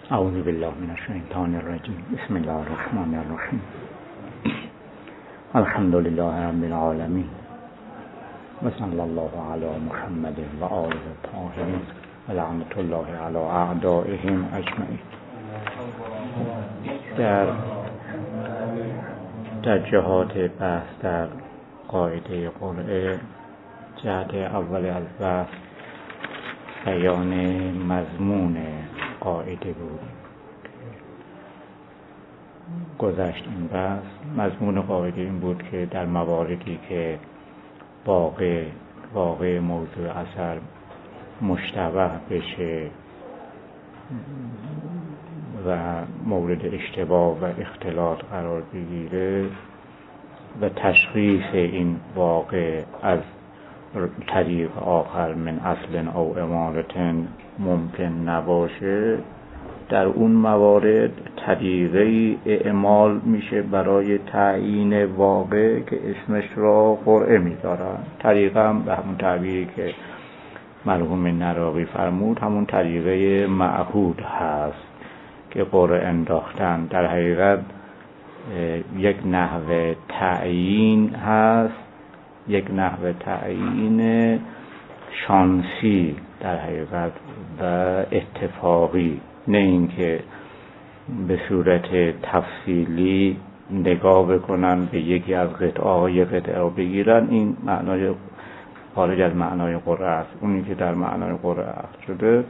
اعوذ بالله من الشیطان الرجیم. بسم الله الرحمن الرحیم. الحمد لله رب العالمین و صلی الله علی محمد و آله الطاهرین و لعنت الله علی اعدائهم اجمعین. در جهات بحث در قاعده قرعه، جهت اول از بحث بیان مضمون قاعده بود. گذشت این بحث. مضمون قاعده این بود که در مواردی که واقع موضوع اثر مشتبه بشه و مورد اشتباه و اختلاط قرار بگیره و تشخیص این واقع از طریق آخر من اصل او امارة ممکن نباشه، در اون موارد طریقه اعمال میشه برای تعیین واقع که اسمش را قرعه میذارن. طریقه هم به همون تعبیری که مرحوم نراقی فرمود، همون طریقه معهود هست که قرعه انداختن. در حقیقت یک نحوه تعیین هست، یک نحوه تعیین شانسی در حقیقت و اتفاقی، نه اینکه به صورت تفصیلی نگاه بکنن به یکی از قطعه رو بگیرن. این معنای خارج از معنای قرعه است. اونی که در معنای قرعه شده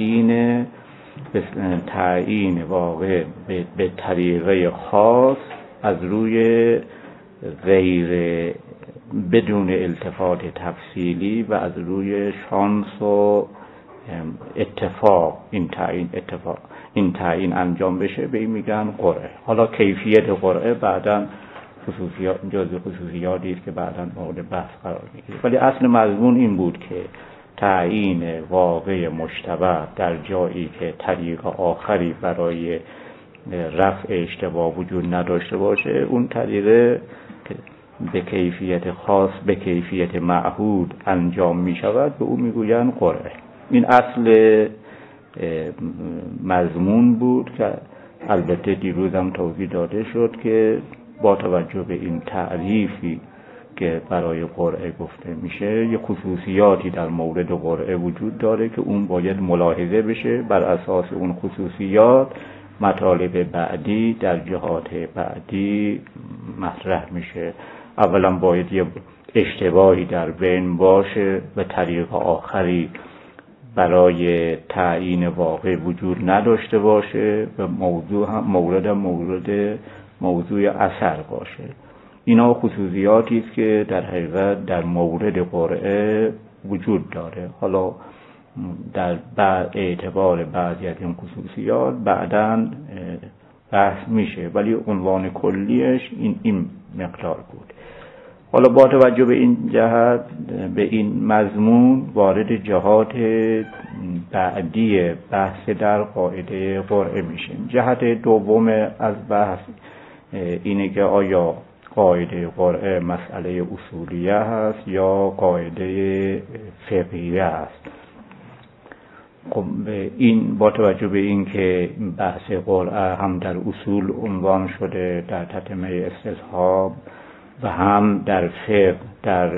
تعیین واقع به طریقه خاص از روی غیر بدون التفات تفصیلی و از روی شانس و اتفاق این تعیین انجام بشه، به این میگن قرعه. حالا کیفیت قرعه بعداً جزء خصوصیاتی است که بعداً مورد بحث قرار میگیره، ولی اصل مضمون این بود که تعیین واقع مشتبه در جایی که طریق آخری برای رفع اشتباه وجود نداشته باشه، اون طریقه به کیفیت خاص، به کیفیت معهود انجام می شود، به او می گویند قرعه. این اصل مضمون بود که البته دیروز هم توضیح داده شد که با توجه به این تعریفی که برای قرعه گفته میشه، یه خصوصیاتی در مورد قرعه وجود داره که اون باید ملاحظه بشه. بر اساس اون خصوصیات مطالب بعدی در جهات بعدی مطرح میشه. اولا باید یه اشتباهی در بین باشه و طریق آخری برای تعیین واقع وجود نداشته باشه و موضوع هم موضوع اثر باشه. اینا خصوصیاتی است که در حقیقت در مورد قرعه وجود داره. حالا در اعتبار بعضی از این خصوصیات بعداً بحث میشه، ولی عنوان کلیش این مقدار بود. حالا با توجه به این جهت، به این مضمون وارد جهات بعدی بحث در قاعده قرعه میشیم. جهت دوم از بحث اینه که آیا قاعده قرعه مسئله اصولیه هست یا قاعده فقهیه است. خب این با توجه به این که بحث قرعه هم در اصول عنوان شده در تتمه استصحاب و هم در فقه در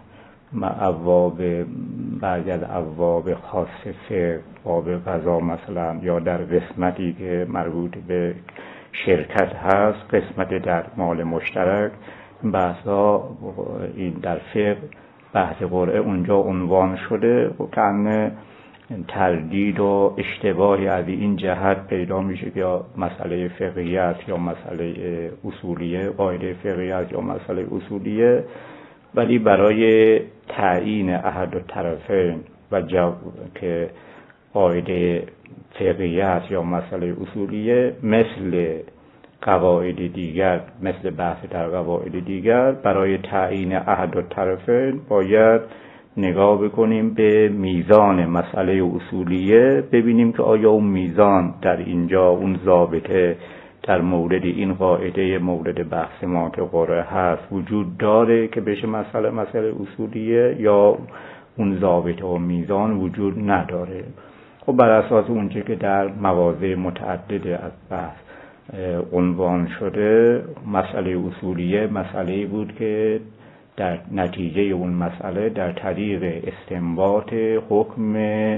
بعضی از ابواب خاص فقه، باب قضا مثلا، یا در قسمتی که مربوط به شرکت هست، قسمت در مال مشترک، بحثا این در فقه بحث قرعه اونجا عنوان شده و کنه تردید و اشتباهی از این جهت پیدا میشه که یا مسئله فقهیه است یا مسئله اصولیه، قاعده فقهیه است یا مسئله اصولیه. ولی برای تعیین احد الطرفین و که قاعده فقهیه است یا مسئله اصولیه، مثل قواعد دیگر، مثل بحث در قواعد دیگر، برای تعیین احد الطرفین باید نگاه بکنیم به میزان مسئله اصولیه، ببینیم که آیا اون میزان در اینجا، اون ضابطه در مورد این قاعده مورد بحث ما که قرعه هست وجود داره که بشه مسئله اصولیه، یا اون ضابطه و میزان وجود نداره. خب بر اساس اونچه که در مواضع متعدد از بحث عنوان شده، مسئله اصولیه مسئله‌ای بود که در نتیجه اون مسئله در طریق استنباط حکم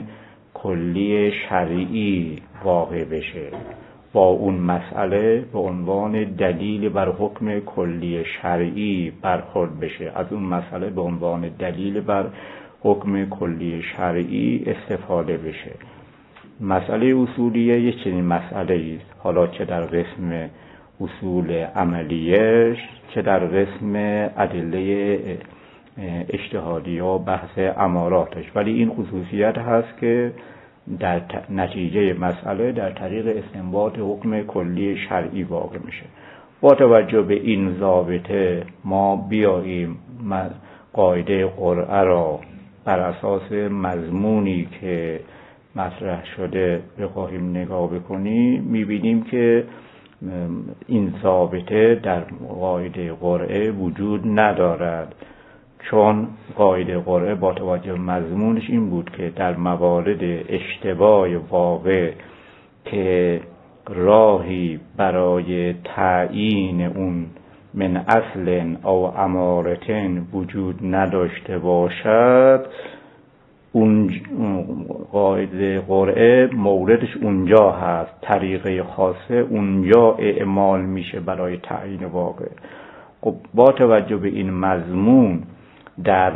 کلی شرعی واقع بشه، با اون مسئله به عنوان دلیل بر حکم کلی شرعی برخورد بشه، از اون مسئله به عنوان دلیل بر حکم کلی شرعی استفاده بشه. مسئله اصولیه یک چنین مسئله است، حالا چه در قسم اصول عملیش چه در قسم ادله اجتهادی و بحث اماراتش، ولی این خصوصیت هست که در نتیجه مسئله در طریق استنباط حکم کلی شرعی واقع میشه. با توجه به این ضابطه ما بیاییم قاعده قرعه را بر اساس مضمونی که مطرح شده بخواهیم نگاه بکنیم، میبینیم که این ضابطه در قاعده قرعه وجود ندارد، چون قاعده قرعه با توجه به مضمونش این بود که در موارد اشتباه واقع که راهی برای تعیین اون من اصل او امارتن وجود نداشته باشد، اون قاعده قرعه موردش اونجا هست، طریقه خاصه اونجا اعمال میشه برای تعیین واقع. خب با توجه به این مضمون در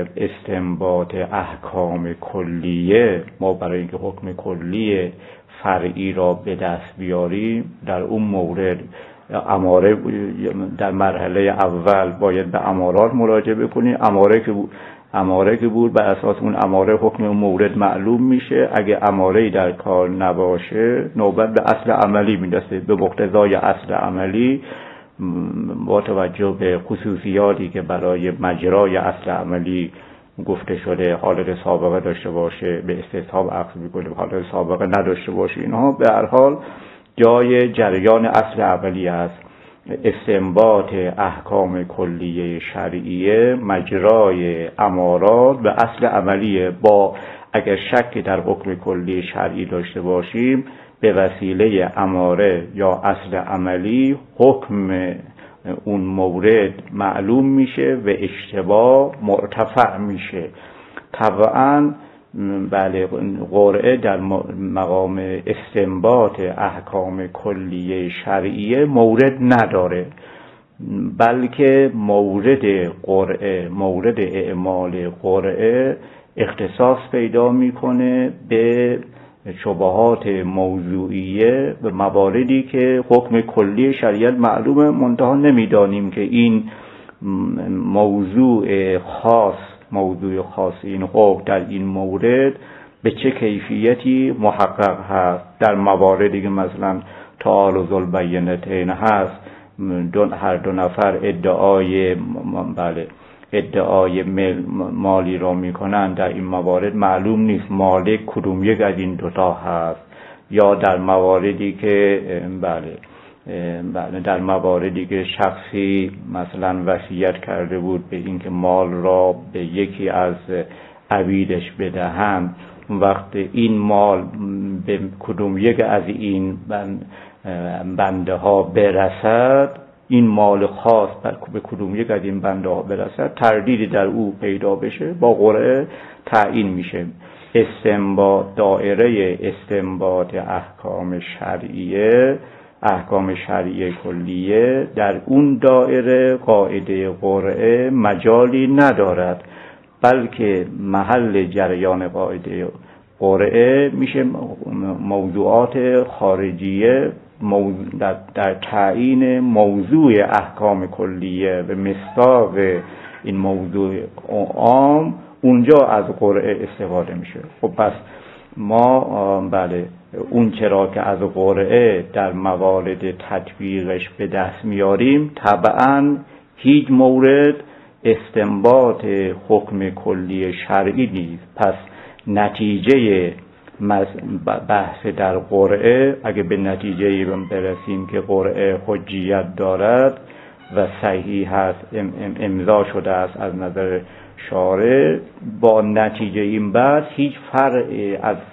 استنباط احکام کلیه ما برای اینکه حکم کلی فرعی را به دست بیاریم در اون مورد اماره، در مرحله اول باید به امارات مراجعه بکنیم. اماره که بود بر اساس اون اماره حکم مورد معلوم میشه. اگه اماره‌ای در کار نباشه نوبت به اصل عملی میرسه، به مقتضای اصل عملی با توجه به خصوصیاتی که برای مجرای اصل عملی گفته شده، حالت سابقه داشته باشه به استصحاب اخذ میکنه، حالت سابقه نداشته باشه، اینها به هر حال جای جریان اصل عملی است. استنباط احکام کلیه شرعیه مجرای امارات به اصل عملیه. با اگر شک در حکم کلی شرعی داشته باشیم به وسیله اماره یا اصل عملی حکم اون مورد معلوم میشه و اشتباه مرتفع میشه. طبعا بله قرعه در مقام استنباط احکام کلیه شرعیه مورد نداره، بلکه مورد اعمال قرعه اختصاص پیدا میکنه به شبهات موضوعیه و مواردی که حکم کلی شریعت معلومه، منتها نمیدانیم که این موضوع خاص این حکم در این مورد به چه کیفیتی محقق هست. در مواردی که مثلا تعارض البینتین هست، هر دو نفر ادعای مالی را میکنن، در این موارد معلوم نیست مالک کدوم یک از این دوتا هست. یا در مواردی که در مواردی که شخصی مثلا وصیت کرده بود به اینکه مال را به یکی از عبیدش بدهند، وقت این مال به کدوم یک از این بنده ها برسد، این مال خاص به کدوم یک از این بنده ها برسد، تردیدی در او پیدا بشه، با قرعه تعیین میشه. دایره استنباط احکام شرعیه کلیه در اون دایره قاعده قرعه مجالی ندارد، بلکه محل جریان قاعده قرعه میشه موضوعات خارجیه در تعیین موضوع احکام کلیه و مصداق این موضوع عام اونجا از قرعه استفاده میشه. خب پس ما اون چرا که از قرعه در موارد تطبیقش به دست میاریم، طبعا هیچ مورد استنباط حکم کلی شرعی نیست. پس نتیجه بحث در قرعه، اگه به نتیجه برسیم که قرعه حجیت دارد و صحیح هست، امضا شده است از نظر شارع، با نتیجه این بحث هیچ فرع از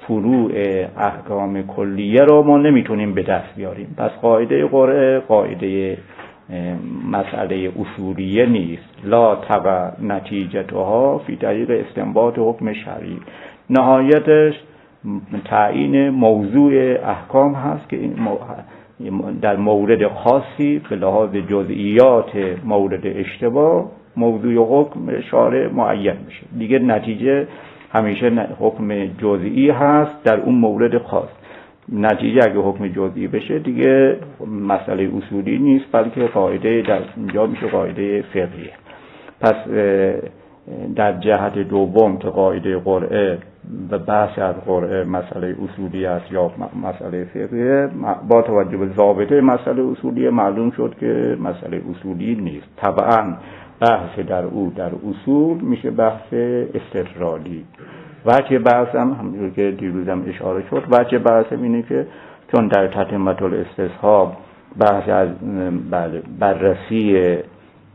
فروع احکام کلیه رو ما نمیتونیم به دست بیاریم. پس قاعده قرعه قاعده مسئله اصولیه نیست. لا تقع نتیجتها فی طریق استنباط حکم شرعی. نهایتش تعیین موضوع احکام هست که در مورد خاصی به لحاظ جزئیات مورد اشتباه موضوع حکم شارع معین میشه. دیگه نتیجه همیشه حکم جزئی هست در اون مورد خاص. نتیجه اگه حکم جزئی بشه دیگه مسئله اصولی نیست، بلکه قاعده در اینجا میشه قاعده فقهیه. پس در جهت دوم که قاعده قرعه و بحث از قرعه مسئله اصولی است یا مسئله فقهیه، با توجه به ضابطه مسئله اصولی معلوم شد که مسئله اصولی نیست. طبعا بحث در اصول میشه بحث استدلالی. وجه بحث هم همونجور که دیروزم اشاره شد، وجه بحث اینه که چون در تتمة الاستصحاب بحث از بررسی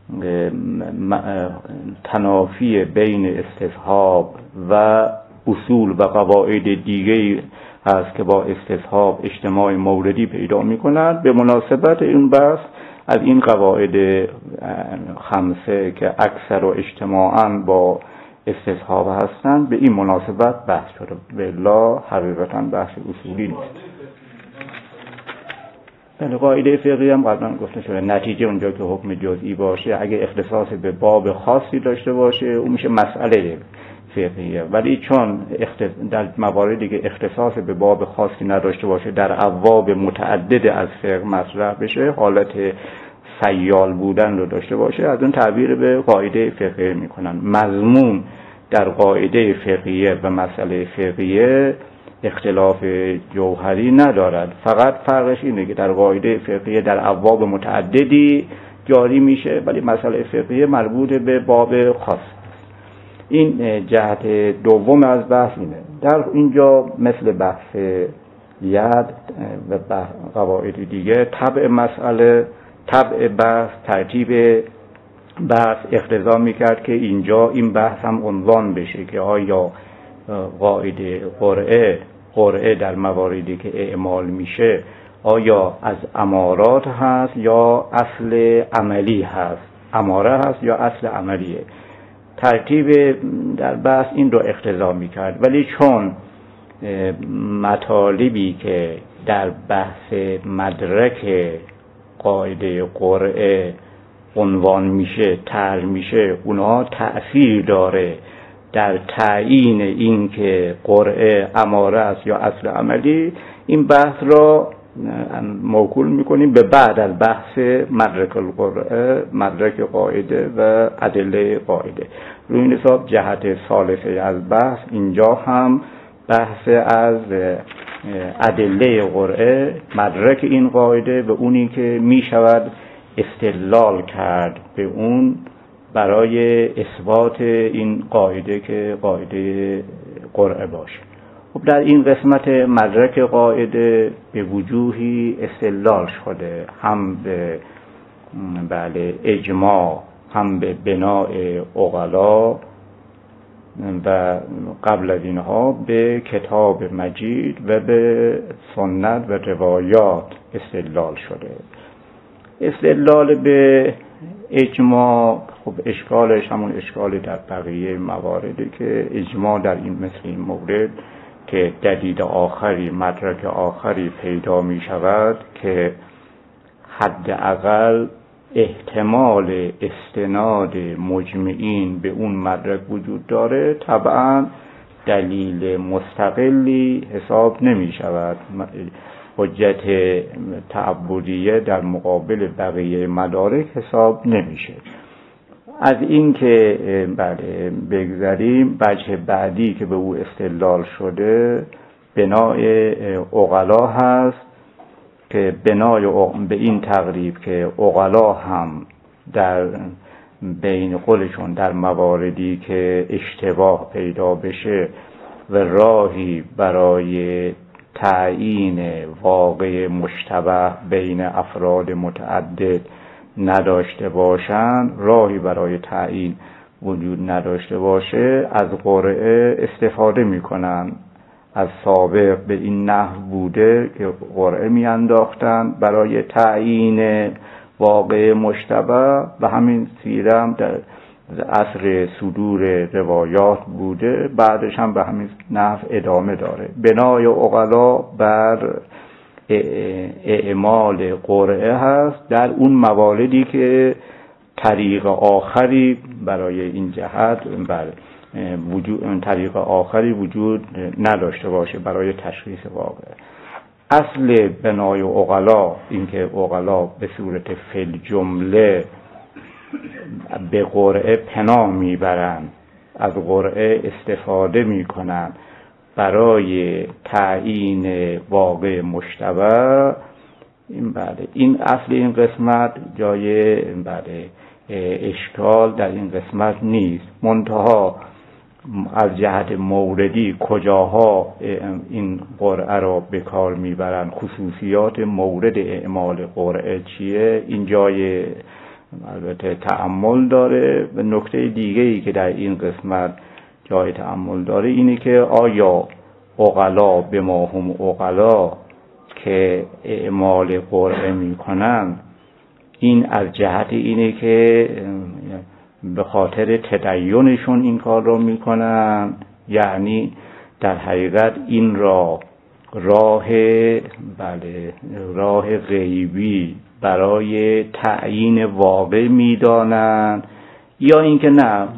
تنافی بین استصحاب و اصول و قواعد دیگه هست که با استصحاب اجتماع موردی پیدا میکنند، به مناسبت این بحث از این قواعد خمسه که اکثر و اجتماعاً با استصحاب هستند به این مناسبت بحث شده. والله حقیقتاً بحث اصولی نیست. بله، قاعده فقهی هم قبلا گفته شده نتیجه اونجا که حکم جزئی باشه اگه اختصاص به باب خاصی داشته باشه اون میشه مسئله فقهیه، ولی چون در مواردی که اختصاص به باب خاصی نداشته باشه در ابواب متعدد از فقه مطرح بشه، حالت سیال بودن رو داشته باشه، از اون تعبیر به قاعده فقهیه میکنن. مضمون در قاعده فقهیه و مسئله فقهیه اختلاف جوهری ندارد، فقط فرقش اینه که در قاعده فقهیه در ابواب متعددی جاری میشه ولی مسئله فقهیه مربوط به باب خاص. این جهت دوم از بحث اینه. در اینجا مثل بحث ید و قواعد دیگه طبع مسئله، طبع بحث، ترتیب بحث اقتضا میکرد که اینجا این بحث هم عنوان بشه که آیا قاعده قرعه در مواردی که اعمال میشه آیا از امارات هست یا اصل عملی هست، اماره هست یا اصل عملیه. ترتیب در بحث این رو اقتضا میکرد، ولی چون مطالبی که در بحث مدرک قاعده قرعه عنوان میشه، طرح میشه، اونها تأثیر داره در تعیین این که قرعه اماره است یا اصل عملی، این بحث را موکول میکنیم به بعد از بحث مدرک القرعه، مدرک قاعده و ادله قاعده. روی این حساب جهت ثالثه از بحث اینجا هم بحث از ادله قرعه، مدرک این قاعده و اونی که میشود استدلال کرد به اون برای اثبات این قاعده که قاعده قرعه باشه. خب در این قسمت مدرک قاعده به وجوهی استدلال شده، هم به اجماع، هم به بناء عقلا و قبل از اینها به کتاب مجید و به سنت و روایات استدلال شده. استدلال به اجماع خب اشکالش همون اشکال در بقیه مواردی که اجماع در این مثل این مورد که دلیل آخری، مدرک آخری پیدا می شود که حداقل احتمال استناد مجمعین به اون مدرک وجود داره، طبعا دلیل مستقلی حساب نمی شود. حجت تعبدیه در مقابل بقیه مدارک حساب نمیشه. از این که بگذریم، وجه بعدی که به او استدلال شده بنای عقلا هست که بنای به این تقریب که عقلا هم در بین قولشون در مواردی که اشتباه پیدا بشه و راهی برای تعیین واقع مشتبه بین افراد متعدد نداشته باشند، راهی برای تعیین وجود نداشته باشه، از قرعه استفاده میکنن. از سابق به این نحو بوده که قرعه میانداختن برای تعیین واقع مشتبه و همین سیره هم در عصر صدور روایات بوده، بعدش هم به همین نحو ادامه داره. بنای عقلا بر اعمال قرعه هست در اون مواردی که طریق آخری برای این جهت طریق آخری وجود نداشته باشه برای تشخیص واقع. اصل بنای عقلا اینکه عقلا به صورت فل جمله به قرعه پناه میبرند، از قرعه استفاده میکنند برای تعیین واقع مشتبه. این اصل این قسمت جای اشکال در این قسمت نیست، منتها از جهت موردی کجاها این قرعه را به کار میبرند، خصوصیات مورد اعمال قرعه چیه، این جای البته تأمل داره. و نکته دیگه‌ای که در این قسمت جای تأمل داره اینه که آیا عقلا به ما هم عقلا که اعمال قرعه میکنن این از جهت اینه که به خاطر تدینشون این کار رو میکنن، یعنی در حقیقت این راه غیبی برای تعیین واقع میدانن، یا اینکه نه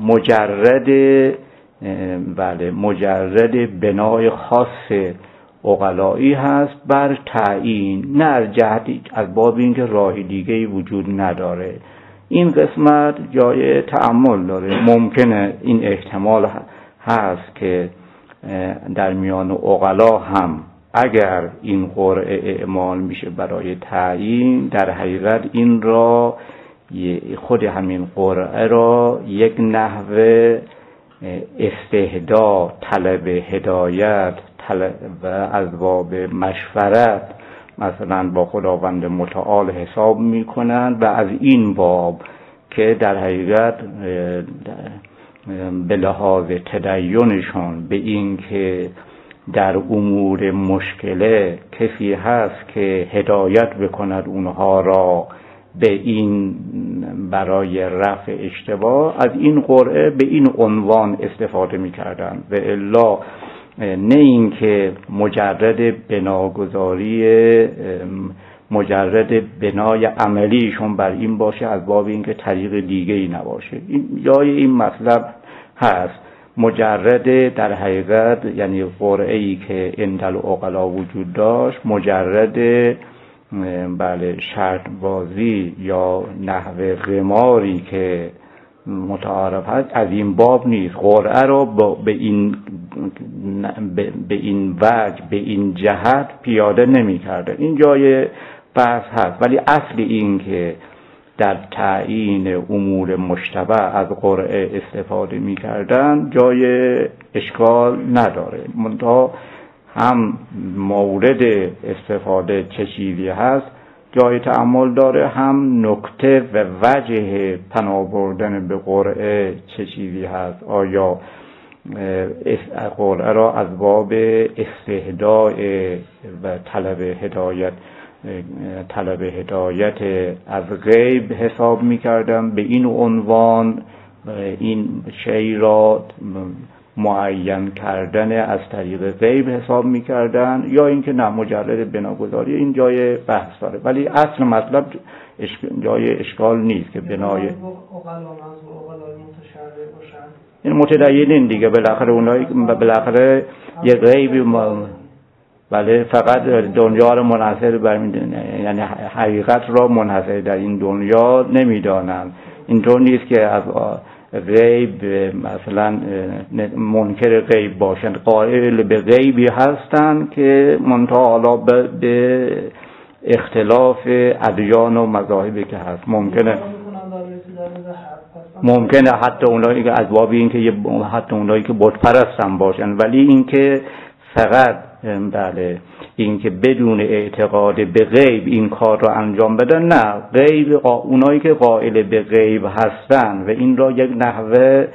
مجرد بنای خاص عقلایی هست بر تعیین، نه از جهتی از باب اینکه راه دیگه‌ای وجود نداره. این قسمت جای تأمل داره. ممکنه این احتمال هست که در میان عقلا هم اگر این قرعه اعمال میشه برای تعیین، در حقیقت این را خود همین قرعه را یک نحو استهدا، طلب هدایت و از باب مشورت مثلا با خداوند متعال حساب میکنند و از این باب که در حقیقت به لحاظ تدینشون به این که در امور مشکله کسی هست که هدایت بکند اونها را به این برای رفع اشتباه، از این قرعه به این عنوان استفاده میکردن. و الا نه اینکه مجرد بنای عملیشون بر این باشه از باب اینکه طریق دیگه ای نباشه. این جای این مطلب هست. مجرد در حقیقت یعنی قرعه ای که عند العقلا وجود داشت مجرد شرط بازی یا نحو قماری که متعارف هست از این باب نیست. قرعه را به این وجه به این جهت پیاده نمی کرده. این جای بحث هست، ولی اصل این که در تعیین امور مشتبه از قرعه استفاده می کردن جای اشکال نداره. منتها هم مورد استفاده چه چیزی هست جای تأمل داره، هم نکته و وجه پناه بردن به قرعه چه چیزی هست. آیا قرعه را از باب استهداء و طلب هدایت از غیب حساب می‌کردم، به این عنوان این شی را معین کردن از طریق غیب حساب می‌کردن، یا اینکه نه مجرد بناگذاری. این جای بحث داره، ولی اصل مطلب جای اشکال نیست که بنای این متدینین دیگه بالاخره اونایی که بالاخره یه غیبی فقط دنیا رو منحصر بر یعنی حقیقت را منحصر در این دنیا نمیدانند. اینطور نیست که از غیب مثلا منکر غیب باشند، قائل به غیبی هستند که منتها حالا به اختلاف ادیان و مذاهبی که هست ممکنه حتی اونایی که از باب این که حتی اونایی که بت پرستن باشن، ولی این که فقط این که بدون اعتقاد به غیب این کار را انجام بدن، نه. غیب اونایی که قائل به غیب هستن و این را یک نحوه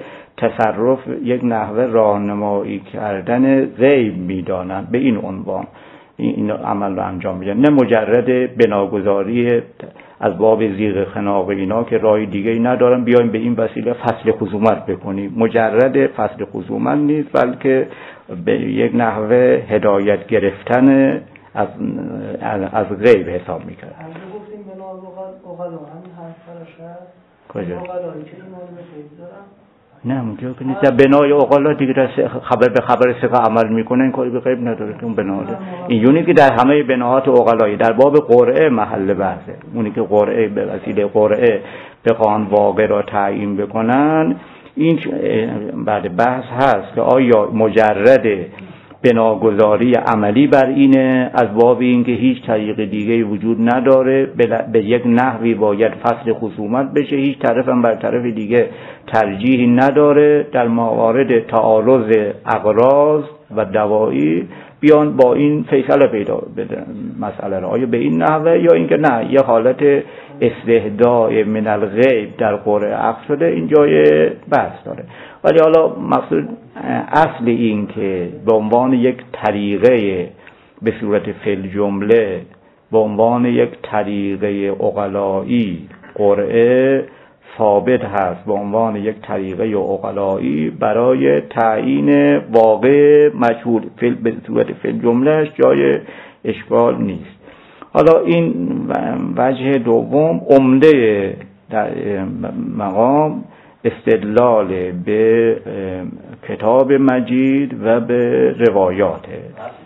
تصرف یک نحوه راهنمایی کردن غیب میدانند، به این عنوان این عمل رو انجام میدن، نه مجرد بناگذاری از باب زیغ خناق اینا که راه دیگه ای ندارن بیایم به این وسیله فصل خصومت بکنیم. مجرد فصل خصومت نیست، بلکه به یک نحوه هدایت گرفتن از غیب حساب میکنه. گفتیم بنا اوغلا همین حرفش هست کجا؟ اوغلایی که این مورد غیب دارن؟ نه اونجا که نیست. در بنای اوغلا دیگه در خبر به خبر ثقه عمل میکنه، این کاری به غیب نداره که اون بنا ده. این یونی که در همه بناهات اوغلایی در باب قرعه محل بحثه، اونی که قرعه به وسیله قرعه بخوان واقع را تعیین بکنن، این بعد بحث هست که آیا مجرد بناگذاری عملی بر اینه از باب اینکه هیچ طریق دیگه وجود نداره، به یک نحوی باید فصل خصومت بشه، هیچ طرف هم بر طرف دیگه ترجیحی نداره، در موارد تعارض اغراض و دواعی بیان با این فیصله پیدا بدن مسئله را، آیا به این نحوه یا اینکه نه یه حالت استهداء من الغیب در قرعه عقد شده، این جای بحث داره. ولی حالا مقصود اصل این که به عنوان یک طریقه به صورت فعل جمله به عنوان یک طریقه عقلایی قرعه ثابت هست، به عنوان یک طریقه عقلایی برای تعیین واقع مجهول به صورت فعل جملهش جای اشکال نیست. حالا این وجه دوم عمده در مقام استدلال به کتاب مجید و به روایاته.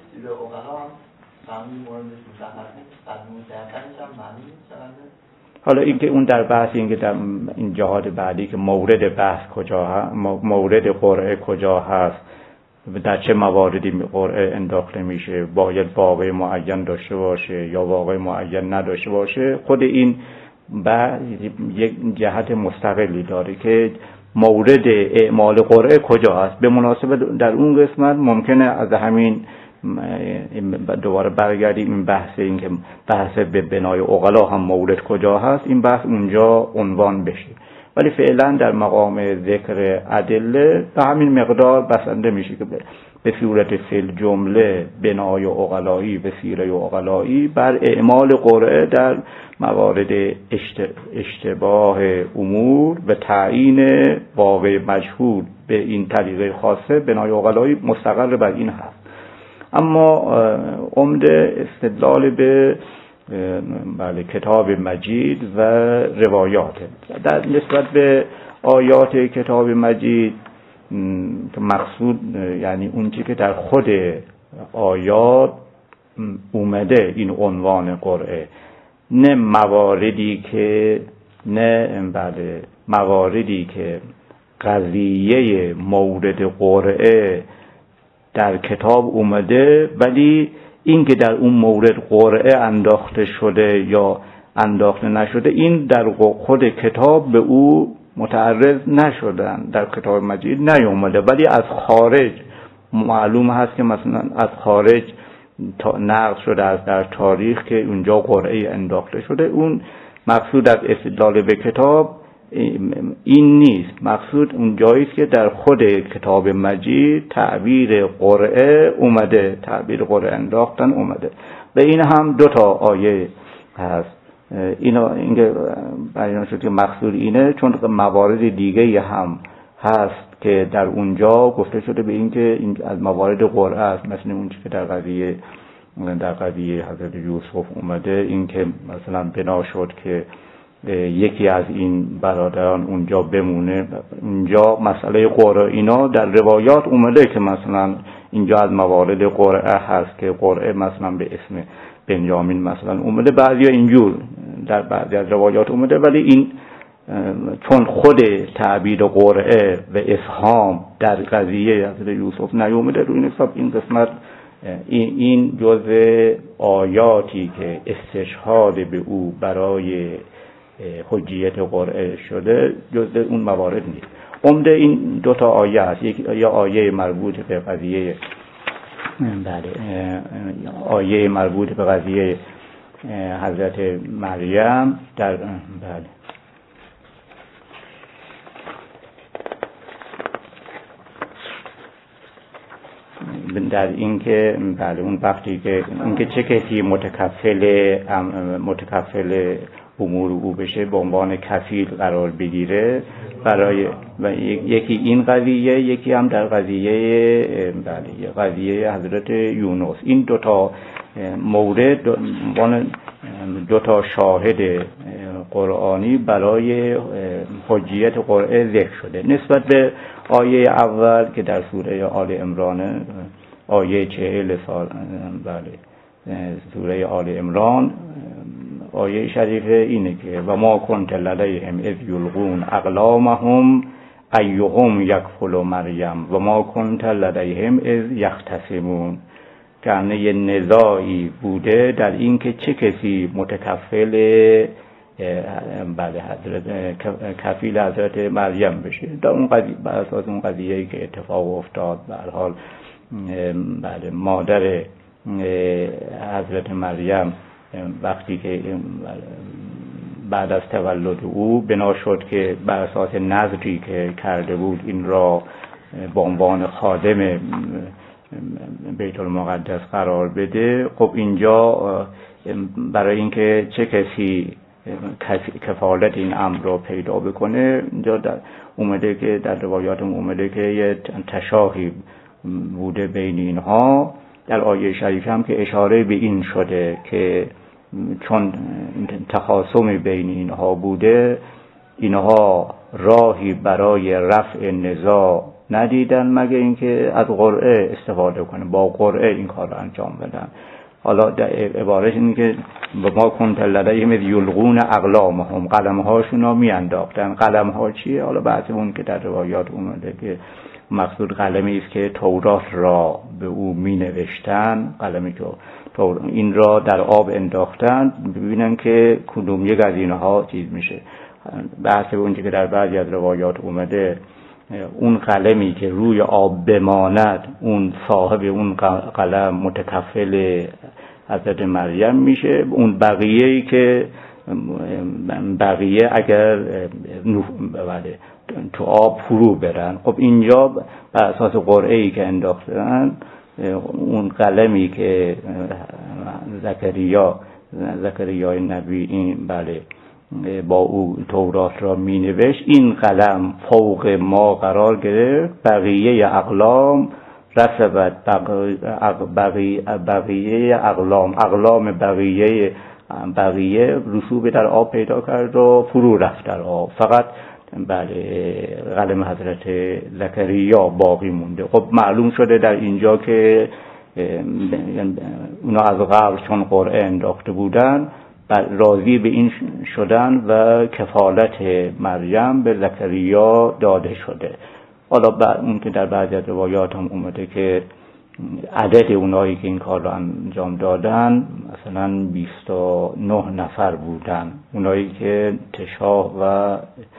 حالا اینکه اون در بحث اینکه در این جهات بعدی که مورد بحث کجا هست، مورد قرعه کجا هست، در چه مواردی قرعه انداخته میشه، باید واقع معین داشته باشه یا واقع معین نداشته باشه، خود این بعد یک جهت مستقلی داره که مورد اعمال قرعه کجا هست. به مناسبه در اون قسمت ممکنه از همین دوباره برگردیم این بحث این که بحث به بنای عقلا هم مورد کجا هست، این بحث اونجا عنوان بشه. ولی فعلا در مقام ذکر ادله به همین مقدار بسنده میشه که به صورت فعل جمله بنای عقلایی و سیره عقلایی بر اعمال قرعه در موارد اشتباه امور و تعیین واقع مجهول به این طریقه خاصه بنای عقلایی مستقر بر این هست. اما عمده استدلال به کتاب مجید و روایات. در نسبت به آیات کتاب مجید که مقصود یعنی اون چیزی که در خود آیات اومده این عنوان قرعه، نه مواردی که قضیه مورد قرعه در کتاب اومده ولی این که در اون مورد قرعه انداخته شده یا انداخته نشده این در خود کتاب به او متعرض نشدن، در کتاب مجید نیومده، ولی از خارج معلوم هست که مثلا از خارج نقل شده از در تاریخ که اونجا قرعه انداخته شده. اون مقصود از استدلال به کتاب این نیست، مقصود اون جایی است که در خود کتاب مجید تعبیر قرعه اومده، تعبیر قرعه انداختن اومده و این هم دو تا آیه هست. اینکه بیان شد که مقصود اینه چون موارد دیگه هم هست که در اونجا گفته شده به این که این از موارد قرعه است، مثلا اون چیزی که در قضیه حضرت یوسف اومده، این که مثلا بنا شد که یکی از این برادران اونجا بمونه، اونجا مسئله قرعه اینا در روایات اومده که مثلا اینجا از موارد قرعه هست که قرعه مثلا به اسم بنیامین مثلا اومده، بعضی اینجور در بعضی از روایات اومده، ولی این چون خود تعبیر قرعه و اسهام در قضیه حضرت یوسف نیومده، روی حساب این قسمت این جزء آیاتی که استشهاد به او برای حجیت قرعه شده جزء اون موارد نیست. عمده این دو تا آیه است، یا آیه مربوط به قضیه آیه مربوط به قضیه حضرت مریم در در این که بله اون وقتی که اینکه چه کسی متکفل امور او بشه به عنوان کفیل قرار بگیره برای یکی این قضیه، یکی هم در قضیه حضرت یونس. این دوتا مورد دوتا شاهد قرآنی برای حجیت قرآن ذکر شده. نسبت به آیه اول که در سوره آل عمران آیه 40 سوره آل عمران آیه شریفه اینه که و ما کنت لدیهم اذ یلقون اقلامهم ایهم یکفل مریم و ما کنت لدیهم اذ یختصمون. که یه نزاعی بوده در این که چه کسی متکفل کفیل حضرت مریم بشه. در اون قضیه بر اساس اون قضیه‌ای که اتفاق افتاد به هر حال مادر حضرت مریم وقتی که بعد از تولد او بنا شد که بر اساس نذری که کرده بود این را به عنوان خادم بیت المقدس قرار بده. خب اینجا برای اینکه چه کسی کفالت این امر را پیدا بکنه اینجا اومده که در روایات اومده که یه تشاهی بوده بین اینها. در آیه شریف هم که اشاره به این شده که چون تخاصم بین اینها بوده اینها راهی برای رفع نزاع ندیدن مگه اینکه از قرعه استفاده کنه، با قرعه این کار رو انجام بدن. حالا در عبارش اینه که ما کنت لدیهم اذ یلقون اقلامهم، قلم‌هاشون رو میانداختن. قلم‌ها چیه؟ حالا بعضی اون که در روایات اومده که مقصود قلمی است که تورات را به او مینوشتن، قلمی که این را در آب انداختن ببینن که کدوم یک از اینها چیز میشه. بحث اونجا که در بعضی از روایات اومده اون قلمی که روی آب بماند اون صاحب اون قلم متکفل حضرت مریم میشه. اون بقیه‌ای که بقیه اگر تو آب فرو برن. خب اینجا بر اساس قرعه‌ای که انداختن اون قلمی که زکریای نبی این با او تورات را می نوشت، این قلم فوق ما قرار گرفت، بقیه اقلام رسبت بقیه اقلام بقیه رسوب در آب پیدا کرد و فرو رفت در آب. فقط قلم حضرت زکریا باقی مونده. خب معلوم شده در اینجا که اونا از قبل چون قرعه انداخته بودن راضی به این شدن و کفالت مریم به زکریا داده شده. حالا اون که در بعضی از روایات هم اومده که عدد اونایی که این کار رو انجام دادن مثلا 29 نفر بودن، اونایی که تشاه و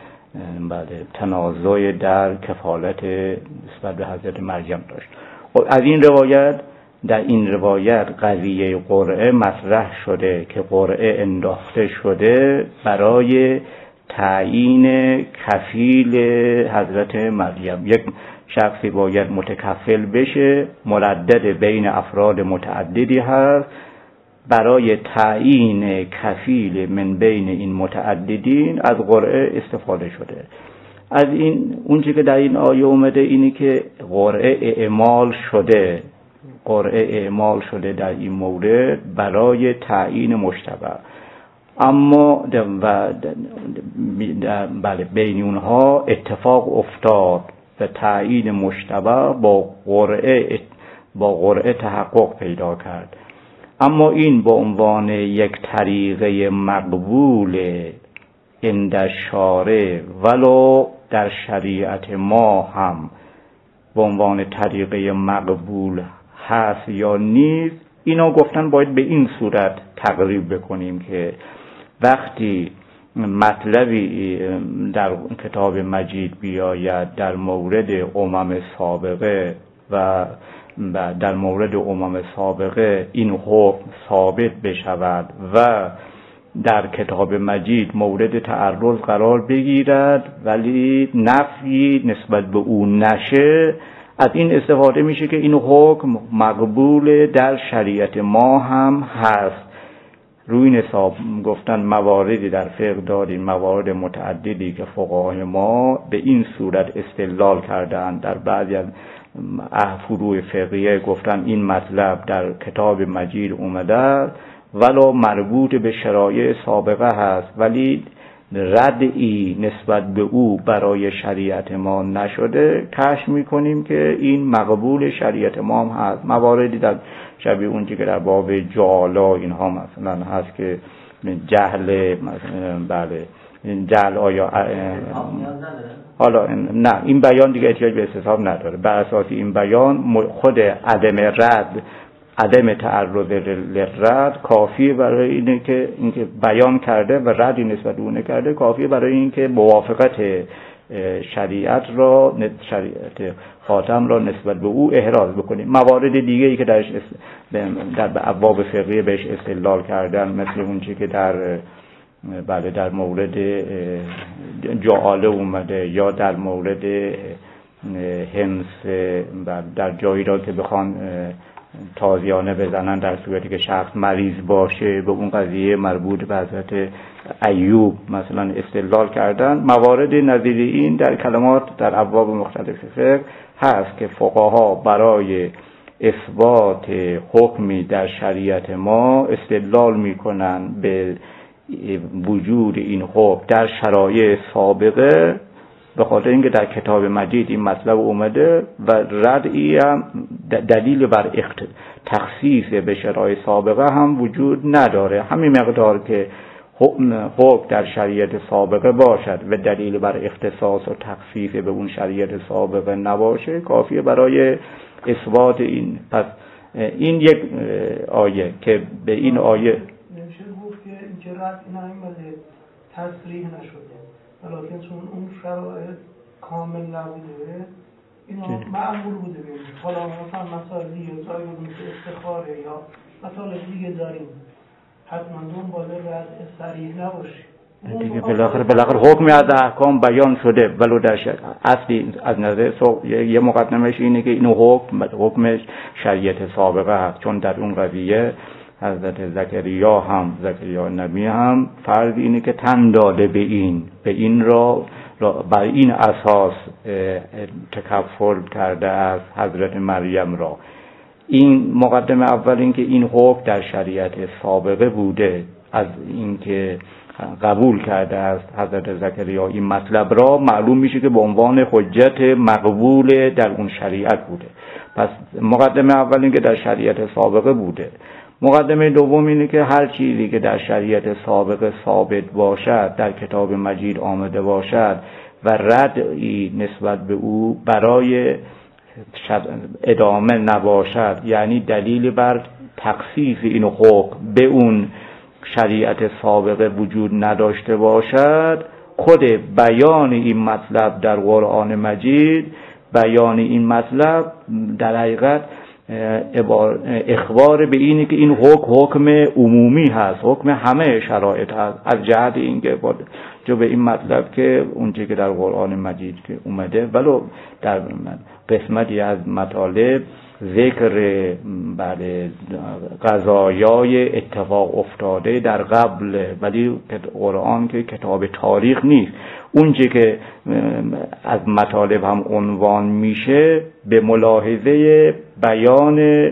تنازع در کفالت نسبت به حضرت مریم داشت. خب از این روایت در این روایت قضیه قرعه مطرح شده که قرعه انداخته شده برای تعیین کفیل حضرت مریم. یک شخصی باید متکفل بشه، مردد بین افراد متعددی هست. برای تعیین کفیل من بین این متعددین از قرعه استفاده شده. از این اونچه که در این آیه اومده اینه که قرعه اعمال شده در این مورد برای تعیین مشتبه. اما بین اونها اتفاق افتاد و تعیین مشتبه با قرعه تحقق پیدا کرد. اما این به عنوان یک طریقه مقبول عند الشارع ولو در شریعت ما هم به عنوان طریقه مقبول هست یا نیست، اینا گفتن باید به این صورت تقریب بکنیم که وقتی مطلبی در کتاب مجید بیاید در مورد امم سابقه و در مورد امم سابقه این حکم ثابت بشود و در کتاب مجید مورد تعرض قرار بگیرد ولی نفی نسبت به او نشه، از این استفاده میشه که این حکم مقبول در شریعت ما هم هست. روی این حساب گفتن مواردی در فقه داریم، موارد متعددی که فقهای ما به این صورت استدلال کردن. در بعضی از فروع فقهیه گفتن این مطلب در کتاب مجید اومده ولو مربوط به شرایع سابقه هست، ولی ردی نسبت به او برای شریعت ما نشده. کشف میکنیم که این مقبول شریعت ما هم هست. مواردی در شبیه اون که در باب جالا اینها مثلا هست که جهل بله جهل آیا حالا نه این بیان دیگه احتیاج به استصحاب نداره. بر اساس این بیان خود عدم تعرض للرد کافیه برای اینکه بیان کرده و ردی نسبت به اون کرده، کافیه برای اینکه موافقت شریعت خاتم را نسبت به او احراز بکنیم. موارد دیگه ای که در ابواب فقهی بهش استدلال کردن، مثل اون چیزی که در مورد جعاله اومده یا در مورد همس در جایی را که بخوان تازیانه بزنن در صورتی که شخص مریض باشه، به اون قضیه مربوط به حضرت ایوب مثلا استدلال کردن. موارد نظیر این در کلمات در ابواب مختلف فقه هست که فقها برای اثبات حکمی در شریعت ما استدلال میکنن به وجود این حکم در شرایع سابقه، به خاطر اینکه در کتاب مجید این مطلب اومده و ردی هم دلیل بر تخصیص به شرایع سابقه هم وجود نداره. همین مقدار که حکم در شریعت سابقه باشد و دلیل بر اختصاص و تخصیص به اون شریعت سابقه نباشه کافیه برای اثبات این. پس این یک آیه که به این آیه نمیشه گفت که این که رد نیامده تصریح نشده، ولیکن چون اون شرایط کامل نبوده اینا معمول بوده بینید. حالا مثلا مسائل دیگه جایی مثل استخاره یا مسائل دیگه داریم، حتما دنبال رد صریح نباشی دیگه. بالاخره حکمی از احکام بیان شده، ولو در اصلی از نظر یه مقدمش اینه که این حکم شریعت سابقه هست، چون در اون قضیه حضرت زکریا نبی هم فرض اینه که تن داده به این را بر این اساس تکفل کرده از حضرت مریم را. این مقدمه اول این که این حکم در شریعت سابقه بوده، از اینکه قبول کرده است حضرت زکریا این مطلب را، معلوم میشه که به عنوان حجت مقبول در اون شریعت بوده. پس مقدمه اول این که در شریعت سابقه بوده. مقدمه دوم اینه که هر چیزی که در شریعت سابقه ثابت باشد، در کتاب مجید آمده باشد و ردی نسبت به او برای ادامه نباشد، یعنی دلیل بر تخصیص این حکم به اون شریعت سابقه وجود نداشته باشد، خود بیان این مطلب در قرآن مجید، بیان این مطلب در حقیقت اخبار به اینه که این حکم عمومی هست، حکم همه شرایط هست، از جهت اینکه جو به این مطلب که اونچه که در قرآن مجید که اومده، ولو در قسمتی از مطالب ذکر قضایای اتفاق افتاده در قبل، ولی قرآن که کتاب تاریخ نیست. اونچه که از مطالب هم عنوان میشه به ملاحظه بیان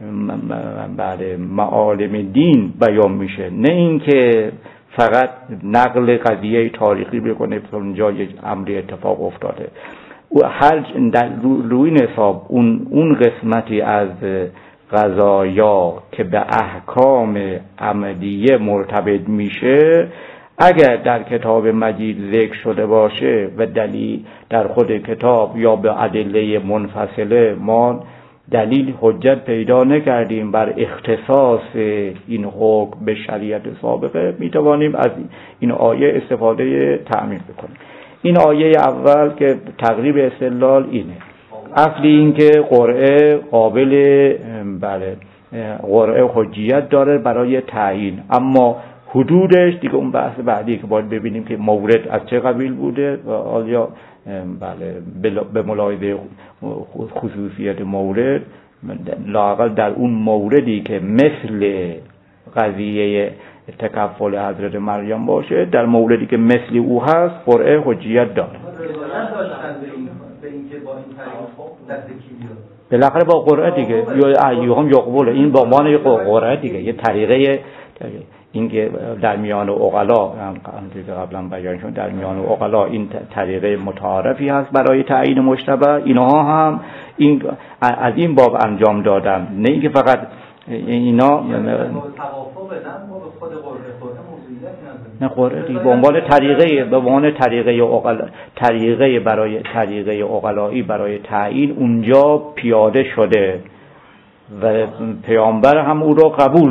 معالم دین بیان میشه، نه اینکه فقط نقل قضیه تاریخی بکنه اونجا یک امری اتفاق افتاده. هر روی نصاب اون قسمتی از قضایا که به احکام عملیه مرتبط میشه، اگر در کتاب مجید ذکر شده باشه و دلیل در خود کتاب یا به ادله منفصله ما دلیل حجت پیدا نکردیم بر اختصاص این حکم به شریعت سابقه، میتوانیم از این آیه استفاده تعمیم بکنیم. این آیه اول که تقریب استدلال اینه. اصلی این که قرعه قابل قرعه حجیت داره برای تعیین، اما حدودش دیگه اون بحث بعدی که باید ببینیم که مورد از چه قبیل بوده و آیا بله به ملاحظه خصوصیت مورد لااقل در اون موردی که مثل قضیه تکفل حضرت مریم باشه، در موردی که مثل او هست قرعه حجیت داره. بالاخره با قرعه دیگه یا ایهم یقبل، این با عنوان قرعه دیگه یه طریقه این که در میان عقلا همونطور که قبلا بیان شد در میان عقلا این طریقه متعارفی هست برای تعیین مشتبه. اینها هم این از این باب انجام دادن، نه اینکه فقط اینا نه قرعه دیگه به عنوان طریقه برای طریقه عقلایی برای تعیین اونجا پیاده شده و پیامبر هم او رو قبول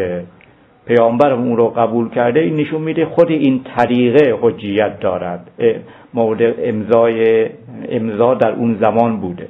کرده. این نشون میده خود این طریقه حجیت دارد، مورد امضا در اون زمان بوده.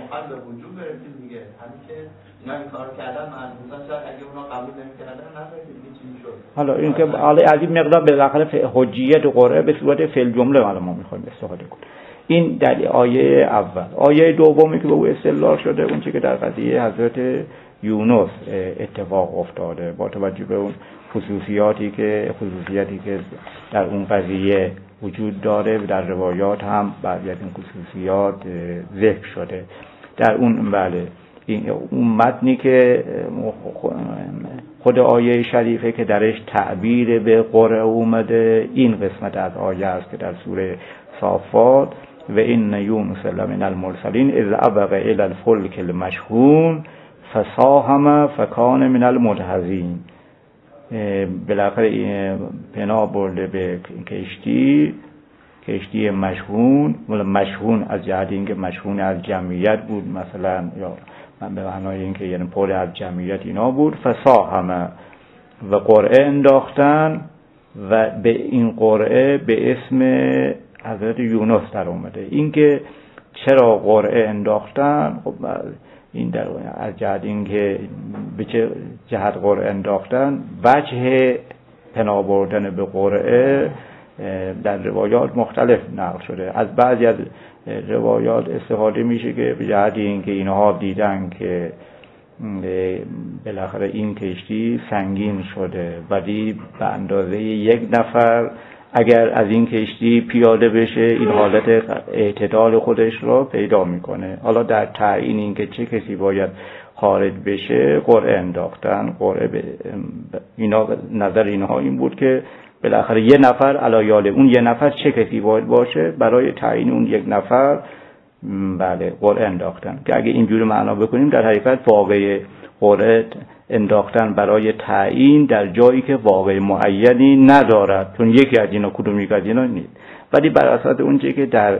حالا این که از این مقدار بالاخره حجیت قرعه به صورت فعل جمله ما میخوایم استفاده کنیم. این در آیه اول. آیه دومی که به او استدلال شده اون چیزی که در قضیه حضرت یونس اتفاق افتاده با توجه به اون خصوصیاتی که در اون قضیه وجود داره و در روایات هم بعضی از این خصوصیات ذکر شده. در اون بله این اون متنی که خود آیه شریفه که درش تعبیر به قرعه اومده، این قسمت از آیه است که در سوره صافات و این یونس لمن المرسلین اذ ابق الى الفلک المشحون فساهم فکان من المدحضین. بالاخره پناه برده به کشتی مشحون از جهت اینکه مشحون از جمعیت بود مثلا، یا به معنای اینکه یعنی پر از جمعیت اینا بود. فساهم و قرعه انداختن و به این قرعه به اسم حضرت یونس در اومده. اینکه چرا قرعه انداختن، خب این در از جهت اینکه به چه جهت قرعه انداختن، وجه پناه بردن به قرعه در روایات مختلف نقل شده. از بعضی از روایات استفاده میشه که به جهت اینکه اینها دیدن که بالاخره این کشتی سنگین شده ولی به اندازه یک نفر اگر از این کشتی پیاده بشه این حالت اعتدال خودش را پیدا میکنه. حالا در تعیین این که چه کسی باید خارج بشه قرعه انداختن. قرعه اینا نظر اینها این بود که بالاخره یه نفر علایال اون یه نفر چه کسی باید باشه، برای تعیین اون یک نفر بله قرعه انداختن. که اگه اینجوری معنا بکنیم در حقیقت واقع قرعه انداختن برای تعیین در جایی که واقع معینی ندارد، چون یکی از اینا کدوم یک از اینا نیست، ولی بر اساس اون چیزی که در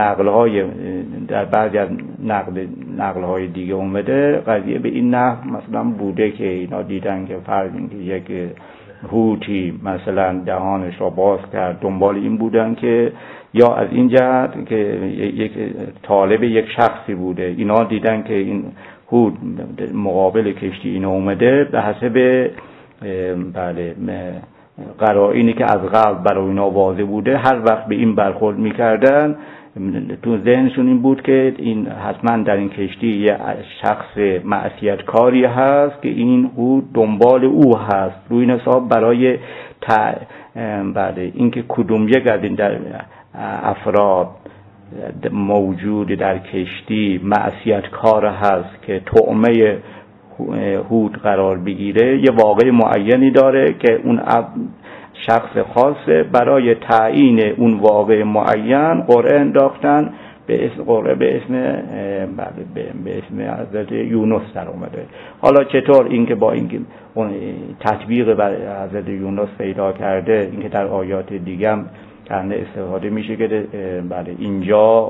در بعضی از نقل‌های دیگه اومده قضیه به این نحو مثلا بوده که اینا دیدن که فرض اینکه یک حوتی مثلا دهانش را باز کرد، دنبال این بودن که یا از این جهت که یک طالب یک شخصی بوده، اینا دیدن که این حوت مقابل کشتی اینا اومده، به حسب بله قرائنی که از قبل برای اینا واضح بوده هر وقت به این برخورد میکردن تو ذهنشون این بود که این حتما در این کشتی یه شخص معصیتکاری هست که این حوت دنبال او هست. روی این حساب برای بله اینکه کدوم یک از این در افراد موجود در کشتی معصیتکار هست که طعمه حوت قرار بگیره، یه واقع معینی داره که اون شخص خاصه. برای تعیین اون واقع معین قرعه انداختن به اسم حضرت یونس در اومده. حالا چطور اینکه با اینکه تطبیق بر حضرت یونس پیدا کرده، اینکه در آیات دیگه هم استفاده میشه که بله اینجا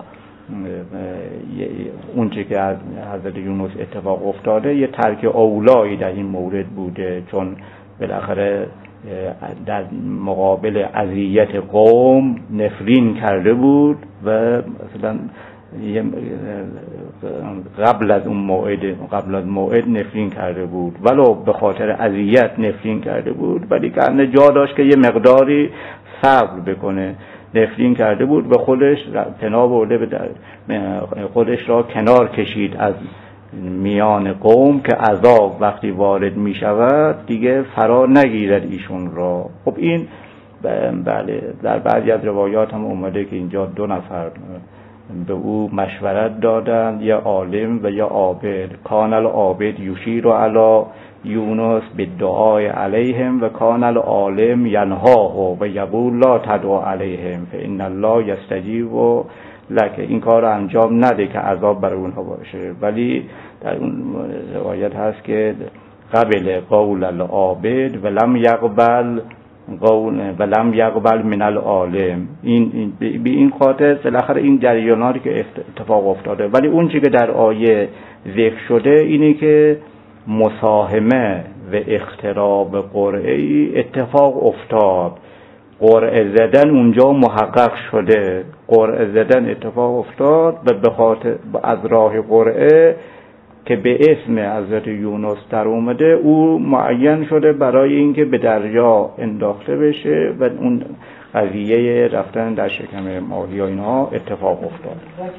اون چه که از حضرت یونس اتفاق افتاده یه ترک اولایی در این مورد بوده، چون بالاخره در مقابل اذیت قوم نفرین کرده بود و مثلا قبل از موعد نفرین کرده بود، ولو به خاطر اذیت نفرین کرده بود، ولی که جا داشت که یه مقداری صبر بکنه. نفرین کرده بود و خودش پناه برده، خودش را کنار کشید از میان قوم که عذاب وقتی وارد می شود دیگه فرا نگیرد ایشون را. خب این بله در بعضی از روایات هم اومده که اینجا 2 نفر به او مشورت دادند، یا عالم و یا عابد. کان العابد یشیر علی یونس بالدعاء علیهم و کان العالم ینهاه و یقول لا تدعوا علیهم فان الله یستجیب لک. این کار رو انجام نده که عذاب بر اونها باشه. ولی در اون روایت هست که قبل قول العابد ولم یقبل من العالم. این به این خاطر بالاخره این جریاناتی که اتفاق افتاده. ولی اون چیزی که در آیه ذکر شده اینه که مساهمه و اختراب قرعه اتفاق افتاد. قرعه زدن اونجا محقق شده، قرعه زدن اتفاق افتاد و به خاطر از راه قرعه که به اسم حضرت یونس در اومده او معین شده برای اینکه به دریا انداخته بشه و اون قضیه رفتن در شکم ماهی و اینها اتفاق افتاد.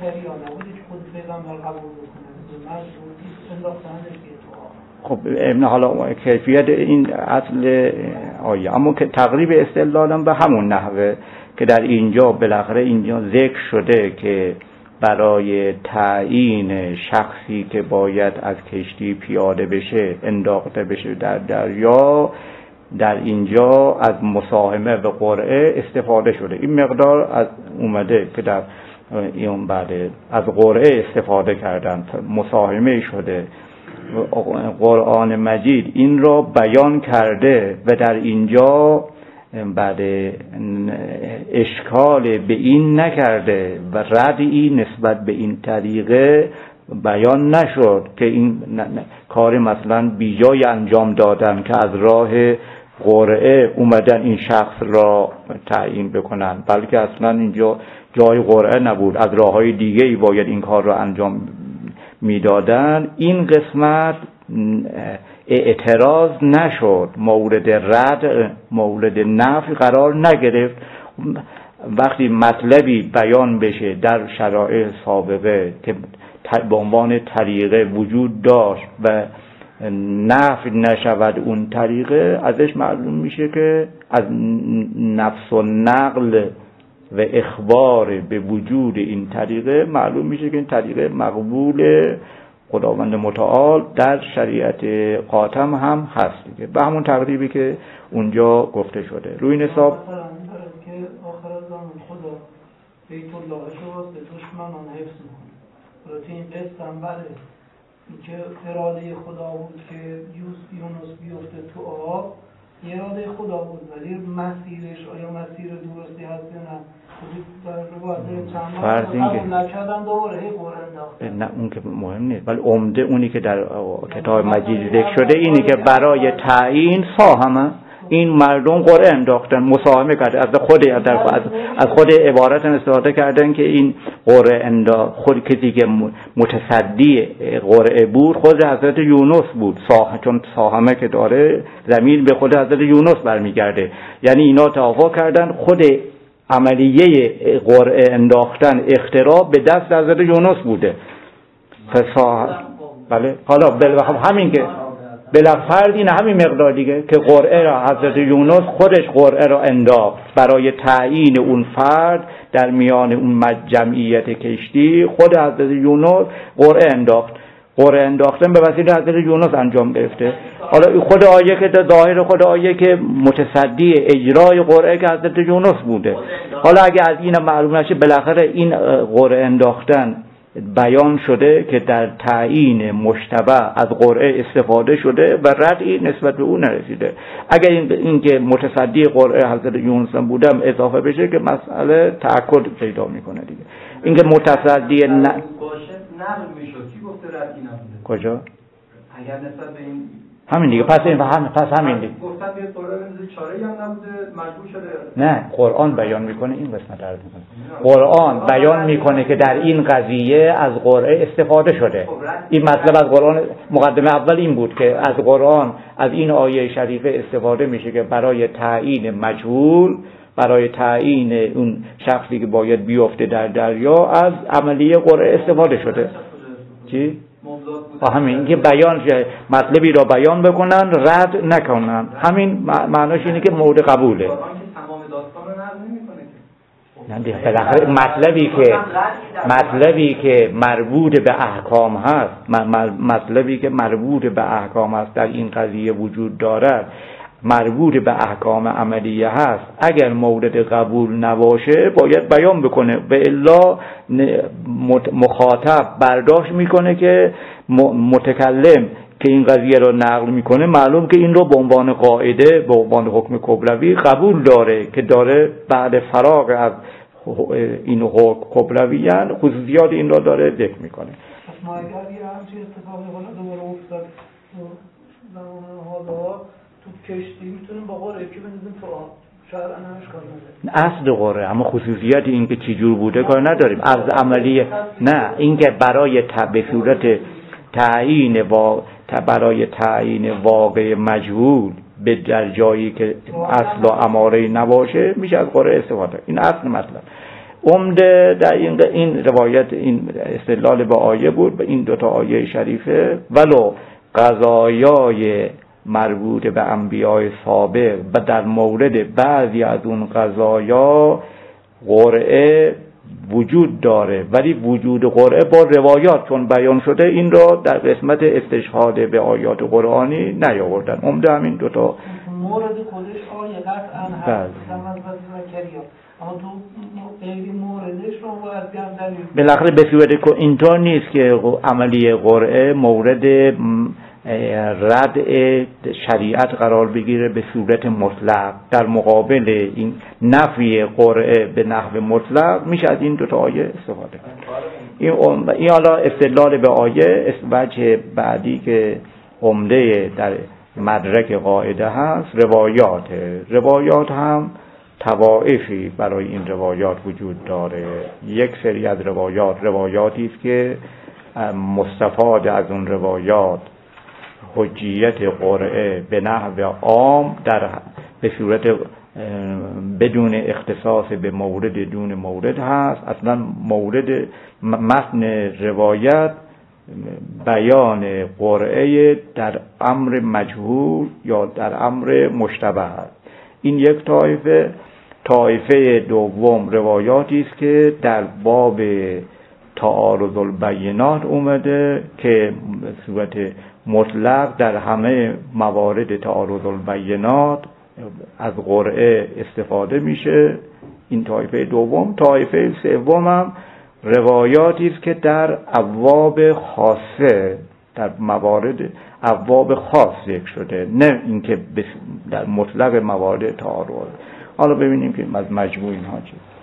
خب حالا کیفیت این اصل آیه، اما که تقریب استدلالم به همون نحوه که در اینجا بالاخره اینجا ذکر شده که برای تعیین شخصی که باید از کشتی پیاده بشه انداخته بشه در دریا، در اینجا از مساهمه و قرعه استفاده شده. این مقدار از اومده که در این بعد از قرعه استفاده کردن، مساهمه شده. قرآن مجید این را بیان کرده و در اینجا بعد اشکال به این نکرده و ردی نسبت به این طریقه بیان نشد که این کار مثلا بیجای انجام دادن که از راه قرعه اومدن این شخص را تعیین بکنن، بلکه اصلا اینجا جای قرعه نبود، از راههای دیگه ای باید این کار را انجام میدادن. این قسمت اعتراض نشد، مورد رد مورد نفی قرار نگرفت. وقتی مطلبی بیان بشه در شرایع سابقه که به عنوان طریقه وجود داشت و نفی نشود اون طریقه، ازش معلوم میشه که از نفس و نقل و اخبار به وجود این طریقه معلوم میشه که این طریقه مقبول خداوند متعال در شریعت خاتم هم هست دیگه، به همون تقریبی که اونجا گفته شده. روی نصاب که آخر زمان خدا بیت الله شو به دشمنان حفظ میکنه. البته این قصه هم بله، که اراده خدا بود که یونس بیفته تو آب، اراده خدا بود، ولی مسیرش آیا مسیر درستی هست یا نه؟ فرض این که نه اون که مهم نیست، ولی عمده اونی که در کتاب مجید ذکر شده اینی که برای تعیین ساهمه این مردم قرعه انداختن، مساهمه کردن، از خود عبارت استفاده کردن که این قرعه خود کسی که متصدی قرعه بود خود حضرت یونس بود، چون ساهمه که داره ضمیر به خود حضرت یونس برمیگرده. یعنی اینا توافق کردن خود عملیه قرعه انداختن اختراع به دست حضرت یونس بوده. بله حالا همین که بلافرض این همین مقدار دیگه که قرعه را حضرت یونس خودش قرعه را انداخت برای تعیین اون فرد در میان اون جمعیت کشتی، خود حضرت یونس قرعه انداخت. قرعه انداختن به وسیله حضرت یونس انجام گرفته. حالا خود آیه که ظاهر خود آیه که متصدی اجرای قرعه که حضرت یونس بوده. حالا اگه از این معلوم نشه بالاخره این قرعه انداختن بیان شده که در تعیین مشتبه از قرعه استفاده شده و ردی نسبت به اون نرسیده. اگر این که متصدی قرعه حضرت یونس بودم اضافه بشه که مسئله تأکد پیدا میکنه دیگه. این که متصدی باشه نقل میشد، کی گفته ردی نبوده؟ کجا؟ اگر نسبت به این همین دیگه. پس همین دیگه. گفتن بیاد قرآن بنویسه، چاره‌ای هم نبوده، مجبور شده. نه، قرآن بیان میکنه، این قسمت عرض میکنه. قرآن بیان میکنه که در این قضیه از قرعه استفاده شده. این مطلب از قرآن، مقدمه اول این بود که از قرآن، از این آیه شریفه استفاده میشه که برای تعیین مجهول، برای تعیین اون شخصی که باید بیفته در دریا، از عملیه قرعه استفاده شده. چی؟ همین که بیان مطلبی را بیان بکنن، رد نکنن. همین معناش اینه که مورد قبوله. نه دیگه، بالاخره مطلبی که مربوط به احکام هست، مطلبی که مربوط به احکام هست در این قضیه وجود دارد، مربوط به احکام عملیه هست، اگر مورد قبول نباشه باید بیان بکنه، به الا مخاطب برداشت میکنه که متکلم که این قضیه رو نقل میکنه معلوم که این رو به عنوان قاعده، به عنوان حکم کبروی قبول داره که داره بعد فراغ از این حکم کبرویان خصوصیات این رو داره ذکر میکنه. ما اگر یه همچین اتفاقی دوباره افتاد زمان حالا تو کشتی میتونیم با قرعه که بنزیم تو آب، شاید انهاش کار نداره. اصل قرعه، اما خصوصیت این که چی جور بوده کار نداریم. از عملیه نه، این که برای به صورت تعیین برای تعیین واقع مجهول به در جایی که اصل و اماره نباشه میشه از قرعه استفاده. این اصل مطلب. عمده در این روایت، این استدلال به آیه بود، به این دوتا آیه شریفه. ولو قضایای مربوط به انبیاء سابق و در مورد بعضی از اون قضایا قرعه وجود داره، ولی وجود قرعه با روایات چون بیان شده این را در قسمت استشهاد به آیات قرآنی نیاوردن. عمده همین دوتا مورد خودش آیه قطعا هست اما تو غیری موردش رو باید بیان دلیل. بالاخره به صورت اینطور نیست که عملی قرعه مورد رد شریعت قرار بگیره به صورت مطلق. در مقابل این نفی قرعه به نحو مطلق میشه از این دوتا آیه استفاده کرد. این حالا استدلال به آیه. وجه بعدی که عمده در مدرک قاعده هست روایات هم طوائفی برای این روایات وجود داره. یک سری از روایاتی است که مستفاد از اون روایات حجیت قرعه به نحو عام به صورت بدون اختصاص به مورد دون مورد هست. اصلا مورد متن روایت بیان قرعه در امر مجهول یا در امر مشتبه است. این یک طایفه دوم روایاتی است که در باب تعارض البینات اومده که صورت مطلق در همه موارد تعارض البینات از قرعه استفاده میشه. این طایفه دوم. طایفه سوم هم روایاتی است که در ابواب خاصه، در موارد ابواب خاص ذکر شده، نه اینکه در مطلق موارد تعارض. حالا ببینیم که از مجموع اینها چیه.